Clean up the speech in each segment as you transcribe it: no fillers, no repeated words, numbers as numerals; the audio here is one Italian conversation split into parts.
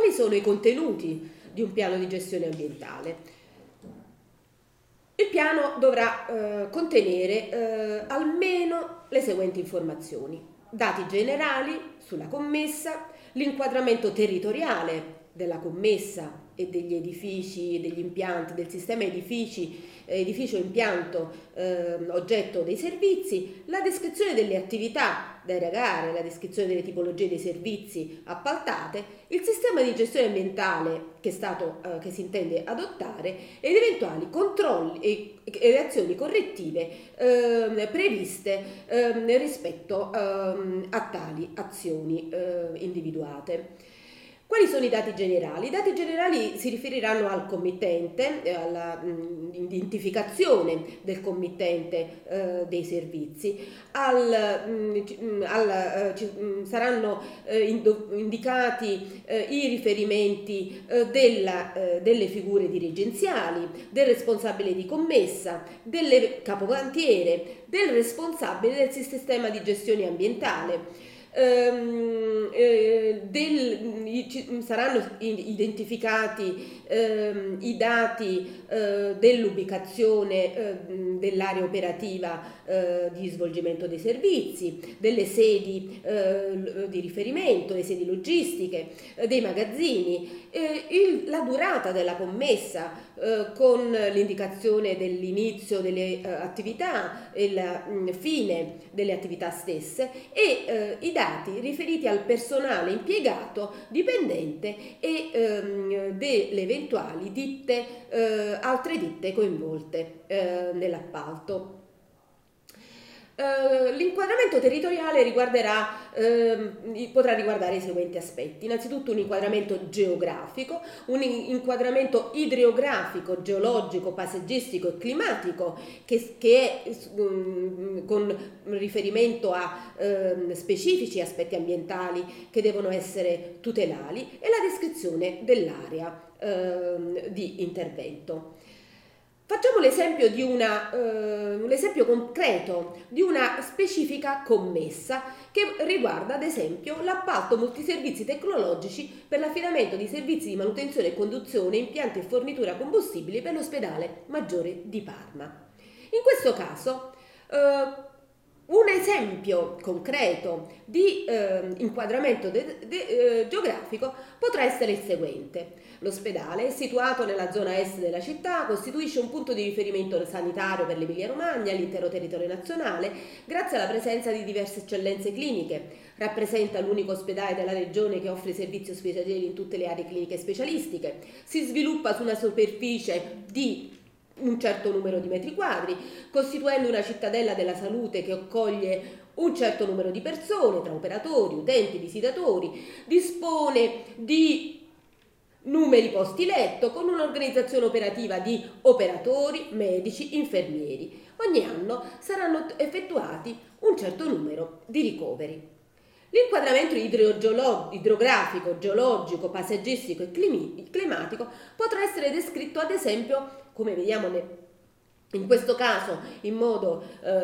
Quali sono i contenuti di un piano di gestione ambientale? Il piano dovrà contenere almeno le seguenti informazioni: dati generali sulla commessa, l'inquadramento territoriale della commessa e degli edifici, degli impianti, del sistema edificio impianto oggetto dei servizi, la descrizione delle attività da erogare, la descrizione delle tipologie dei servizi appaltate, il sistema di gestione ambientale che si intende adottare ed eventuali controlli e azioni correttive previste rispetto a tali azioni individuate. Quali sono i dati generali? I dati generali si riferiranno al committente, alla identificazione del committente dei servizi, saranno indicati i riferimenti delle figure dirigenziali, del responsabile di commessa, del capocantiere, del responsabile del sistema di gestione ambientale. Saranno identificati i dati dell'ubicazione dell'area operativa di svolgimento dei servizi, delle sedi di riferimento, le sedi logistiche, dei magazzini, la durata della commessa con l'indicazione dell'inizio delle attività e la fine delle attività stesse e i dati riferiti al personale impiegato, dipendente e delle eventuali altre ditte coinvolte nell'appalto. L'inquadramento territoriale potrà riguardare i seguenti aspetti: innanzitutto un inquadramento geografico, un inquadramento idrografico, geologico, paesaggistico e climatico che è con riferimento a specifici aspetti ambientali che devono essere tutelati, e la descrizione dell'area di intervento. Facciamo l'esempio un esempio concreto di una specifica commessa che riguarda ad esempio l'appalto multiservizi tecnologici per l'affidamento di servizi di manutenzione e conduzione, impianti e fornitura combustibili per l'ospedale Maggiore di Parma. In questo caso un esempio concreto di inquadramento geografico potrà essere il seguente. L'ospedale è situato nella zona est della città, costituisce un punto di riferimento sanitario per l'Emilia-Romagna e l'intero territorio nazionale, grazie alla presenza di diverse eccellenze cliniche. Rappresenta l'unico ospedale della regione che offre servizi ospedalieri in tutte le aree cliniche specialistiche. Si sviluppa su una superficie di un certo numero di metri quadri, costituendo una cittadella della salute che accoglie un certo numero di persone, tra operatori, utenti, visitatori, dispone di numeri posti letto con un'organizzazione operativa di operatori, medici, infermieri. Ogni anno saranno effettuati un certo numero di ricoveri. L'inquadramento idrografico, geologico, paesaggistico e climatico potrà essere descritto ad esempio, come vediamo in questo caso in modo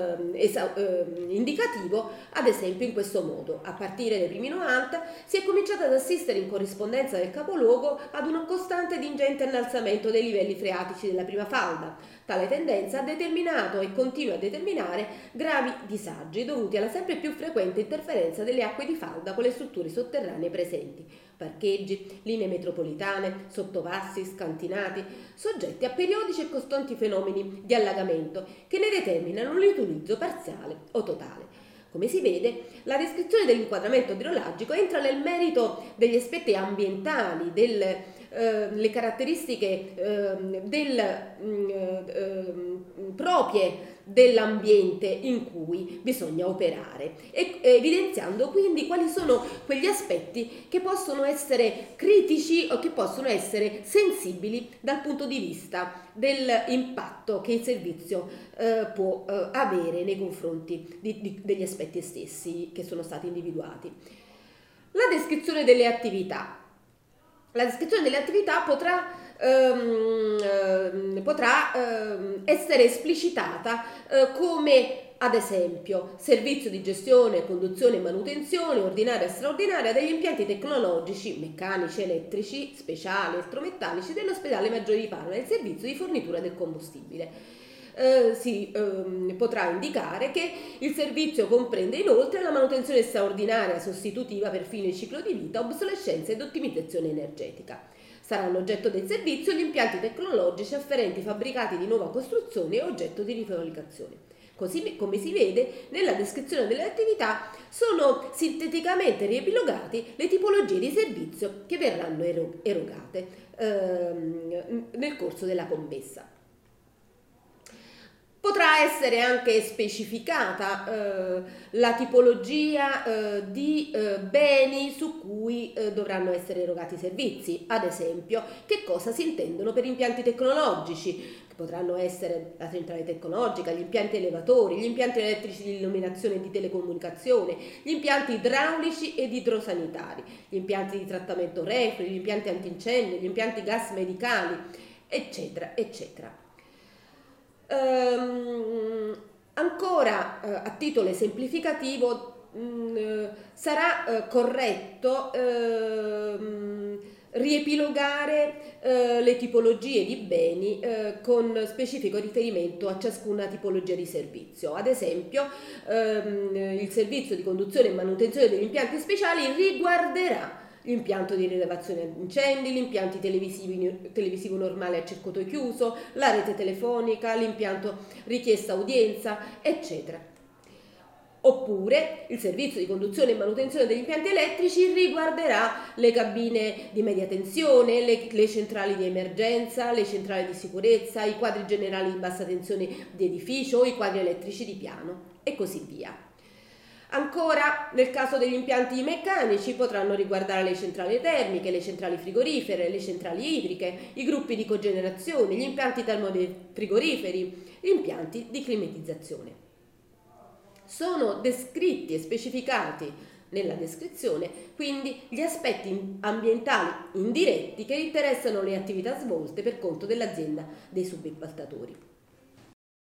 indicativo, ad esempio in questo modo: a partire dai primi 90 si è cominciato ad assistere in corrispondenza del capoluogo ad un costante ed ingente innalzamento dei livelli freatici della prima falda. Tale tendenza ha determinato e continua a determinare gravi disagi dovuti alla sempre più frequente interferenza delle acque di falda con le strutture sotterranee presenti, parcheggi, linee metropolitane, sottopassi, scantinati, soggetti a periodici e costanti fenomeni di allagamento che ne determinano l'utilizzo parziale o totale. Come si vede, la descrizione dell'inquadramento idrologico entra nel merito degli aspetti ambientali, le caratteristiche proprie dell'ambiente in cui bisogna operare, evidenziando quindi quali sono quegli aspetti che possono essere critici o che possono essere sensibili dal punto di vista dell'impatto che il servizio può avere nei confronti degli aspetti stessi che sono stati individuati. La descrizione delle attività. La descrizione delle attività potrà essere esplicitata come ad esempio, servizio di gestione, conduzione e manutenzione ordinaria e straordinaria degli impianti tecnologici, meccanici, elettrici, speciali, elettromeccanici dell'ospedale Maggiore di Parma e il servizio di fornitura del combustibile. Si potrà indicare che il servizio comprende inoltre la manutenzione straordinaria sostitutiva per fine ciclo di vita, obsolescenza ed ottimizzazione energetica. Saranno oggetto del servizio gli impianti tecnologici afferenti fabbricati di nuova costruzione e oggetto di rifabbricazione. Così come si vede, nella descrizione delle attività sono sinteticamente riepilogati le tipologie di servizio che verranno erogate nel corso della commessa. Potrà essere anche specificata la tipologia di beni su cui dovranno essere erogati i servizi. Ad esempio, che cosa si intendono per impianti tecnologici, che potranno essere la centrale tecnologica, gli impianti elevatori, gli impianti elettrici di illuminazione e di telecomunicazione, gli impianti idraulici ed idrosanitari, gli impianti di trattamento reflui, gli impianti antincendio, gli impianti gas medicali, eccetera, eccetera. Ancora a titolo esemplificativo sarà corretto riepilogare le tipologie di beni con specifico riferimento a ciascuna tipologia di servizio. Ad esempio, il servizio di conduzione e manutenzione degli impianti speciali riguarderà l'impianto di rilevazione incendi, gli impianti televisivo normale a circuito chiuso, la rete telefonica, l'impianto richiesta udienza, eccetera. Oppure il servizio di conduzione e manutenzione degli impianti elettrici riguarderà le cabine di media tensione, le centrali di emergenza, le centrali di sicurezza, i quadri generali di bassa tensione di edificio o i quadri elettrici di piano e così via. Ancora, nel caso degli impianti meccanici potranno riguardare le centrali termiche, le centrali frigorifere, le centrali idriche, i gruppi di cogenerazione, gli impianti termofrigoriferi, gli impianti di climatizzazione. Sono descritti e specificati nella descrizione quindi gli aspetti ambientali indiretti che interessano le attività svolte per conto dell'azienda dei subappaltatori.